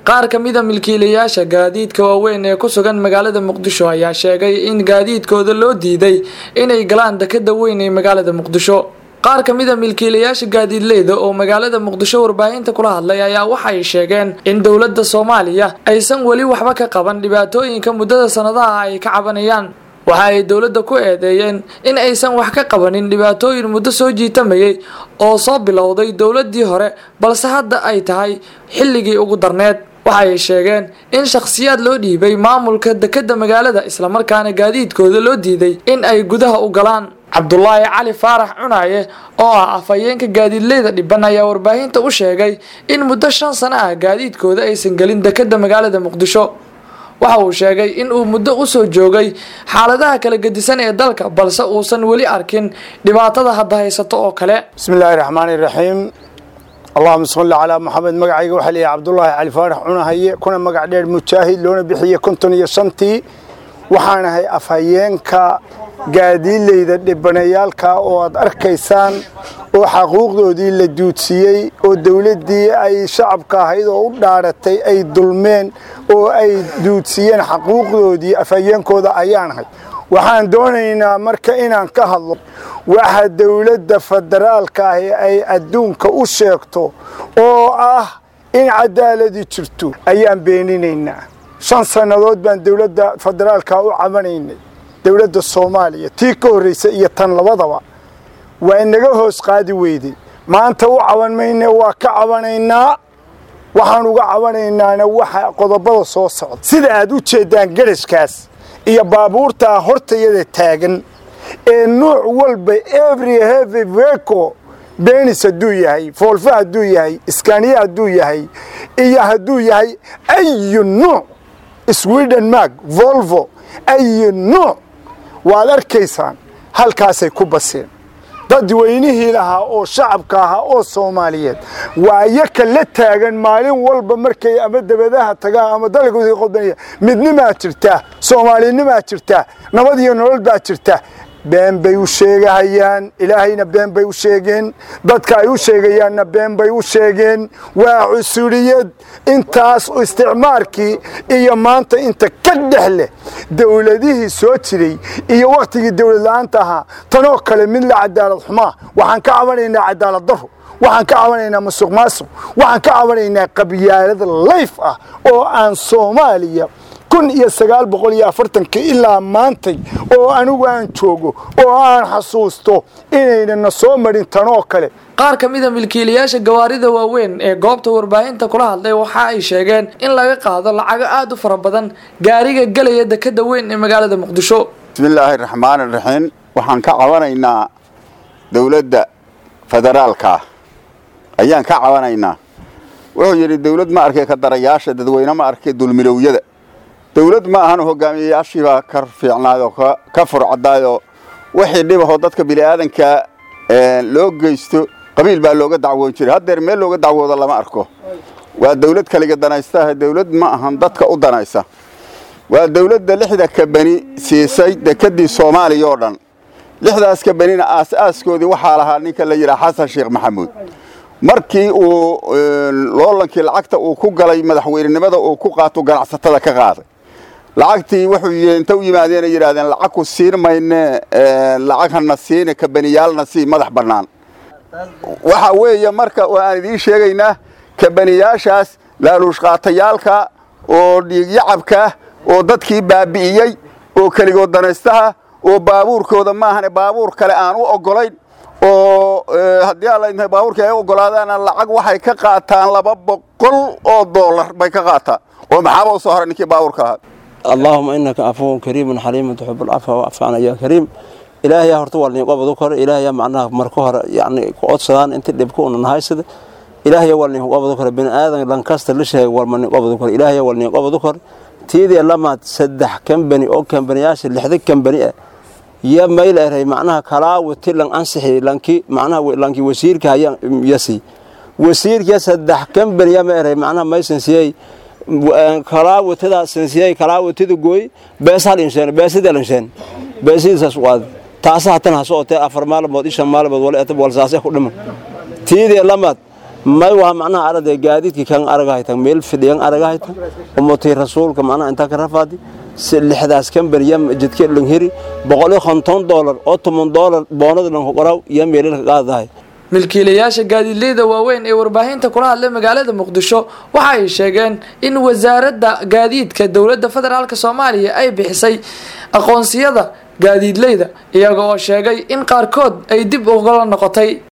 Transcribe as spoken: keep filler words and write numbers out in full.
qaar kamida milkiilayaasha gaadiidka waaweyn ee ku sugan magaalada Muqdisho ayaa sheegay in gaadiidkooda loo diiday inay galaan dekada weyn ee magaalada Muqdisho. qaar kamida milkiilayaasha gaadiidleyda oo magaalada Muqdisho warbaahinta kula hadlay ayaa waxay sheegeen in dawladda Soomaaliya aysan wali waxba ka qaban dhibaatooyinka muddada sanadaha ay ka cabanayaan. waxa ay dawladda ku eedeeyeen in aysan wax ka qabanin dhibaatooyin muddo soo jiitamayay oo soo bilowday dawladdii hore balse hadda ay tahay xilligii ugu darneed. waxay sheegeen in shakhsiyaad loo dhiibay maamulka dekada magaalada isla markaana gaadiidkooda loo diiday in ay gudaha u galaan. Cabdullaahi Cali Faarax Cunaye oo ah afayeenka gaadiidleyda dhiban ayaa warbaahinta u sheegay in muddo shan sano ah gaadiidkooda aysan galin dekada magaalada Muqdisho. waxa uu sheegay in uu muddo u soo joogay xaaladaha kala gedisan ee dalka balse uusan wali arkin dhibaatada hadda haysato oo kale. Bismillahir Rahmanir Rahim. Allahumma salli ala Muhammad. magacayga waxa leeyahay Cabdullaahi Cali Faarax Cunaye kuna magac dheer mujaahid loona bixiyay konton iyo shantii waxaan ahay afayeenka gaadiidleyda dhibanayaalka oo aad arkaysaan oo xaquuqdoodii la duudsiyay oo dawladdii ay shacabka ahayd oo u dhaaratay ay dulmeen oo ay duudsiyeen xaquuqdoodii afayeenkooda ayaan ahay. waxaan doonaynaa marka inaan ka hadlo waxa dawladda federaalka ah ay adduunka u sheegto oo ah in cadaalad jirto ayaan beeninaynaa. shan sanadood baan dawladda federaalka u cabanaynay dawladda Soomaaliya tii ka horeysay iyo tan labadaba waa inaga hoos qaadi weyday. maanta u cabanmayna waa ka cabanaynaa waxaan uga cabanaynaa waxa qodobada soo socda sida aad u jeedaan garashkaas iyo baabuurta hortayada taagan ee nooc walba every heavy vehicle beenis haduu yahay Volvo haduu yahay Scania haduu yahay iyo haduu yahay ay nooc Sweden Mag Volvo ay nooc waad arkaysaan halkaasay ku baseen dadweynihii lahaa oo shacabka ahaa oo Soomaaliyeed waa yaka la taagan maalin walba markay ama dabadaha tagaan ama dalkooda qodbaya midnimo jirta Soomaalinimo jirta nabad iyo nolol baa jirta been bay u sheegayaan ilaahayna been bay u sheegeen dadka ay u sheegayaanna been bay u sheegeen waa cusuriyad intaas u isticmaalkii iyo maanta inta ka dhaxle dawladihii soo jiray iyo waqtigii dawlad la'aanta ahaa tanoo kale mid la cadaalad xumaa waxaan ka cabanaynaa cadaalad darro waxaan ka cabanaynaa musuqmaasuq waxaan ka cabanaynaa qabyaalad life ah oo aan Soomaaliya kun iyo sagaal boqol iyo afartan ilaa maantay oo anigu aan joogo oo aan xasuusto inayna soo marin tanoo kale. qaar kamida milkiilayaasha gawaarida waaweyn ee goobta warbaahinta kula hadlay waxa ay sheegeen in laga qaado lacag aad u fara badan gaariga galaya dekada weyn ee magaalada Muqdisho. Bismillahir Rahmanir Rahim. waxaan ka cabanaynaa dawladda federaalka ayaan ka cabanaynaa. wuxuu yiri dawlad ma arkay ka darayaasha dadweyne ma arkay dulmilowiyada dawlad ma ahan hogaamiyayaashii baa ka fiicnaado ka furcadaado wixii dhibaho dadka bini'aadanka ee loo geysto qabiil baa looga dacwoon jiray hadda meel looga dacwoodo lama arko. waa dawlad kaliya danaysta dawlad ma ahan dadka u danaysa. waa dawladda lixda ka bani siisay dekadii Soomaaliya oo dhan lixdaas ka banina aasaaskoodii waxa lahaa ninka la yiraahdo Xasan Sheekh Maxamuud markii uu loolankii lacagta uu ku galay madaxweynenimada uu ku qaato ganacsatada ka qaaday lacagtii wuxuu inta u yimaadeen yiraahdeen lacag ku siin mayne lacagna siin ka baniyaalna si madax banaan. waxa weeye marka aan idin sheegaynaa ka baniyaashaas laaluush qaatayaalka oo dhiigyacabka oo dadkii baabi'iyay oo kaligood danaystaha oo baabuurkooda ma ahan baabuur kale aan u ogolayn oo hadii alla inta baabuurka ay ogolaadaan lacag waxay ka qaataan laba boqol oo dollar bay ka qaataa oo maxaa soo horay ninkii baabuurka ahaa. اللهم إنك عفو كريم حليم تحب العفو واعف عنا يا كريم. إلهي هرتو والني قبض كر إلهي معناه مركوه يعني قد صدان أنت اللي بكون نهايسد إلهي والني قبض كر بين آدم لانكستر لشيء والمني قبض كر إلهي والني قبض كر تيدي لما تسدح كم بني أو كم بني ياس اللي حدك كم بني يا ما إلهي معناها كلا وتلن أنصحي لانكي معناها لانكي وسير كهيا يسي وسير يسدح كم بني يا ما إلهي معناها ما يسنسي كلا وتدا سنسي كلا وتدا جوي بس هالإنسان بس هذا الإنسان بس هذا سواد تاسع تنها صوت أفر مال بود إيش مال بود ولا أتب ولا ساسة كلهم تيدي لما may waa macnaha arday gaadiidkii kan aragaytan meel fidiyaan aragaytan ummatay rasuulka macnaha inta ka rafaadi lixdaas kan bariyam jidka langhiri boqol iyo konton dollar oo toban dollar boonada lan qoraw iyo meel ka qaadahay milkiilayaasha gaadiidleyda waaweyn ee warbaahinta kula hadlay magaalada Muqdisho waxa ay sheegeen in wasaaradda gaadiidka dawladda federaalka Soomaaliya ay bixisay aqoonsiyada gaadiidleyda iyaga oo sheegay in qaarkood ay dib uga noqotay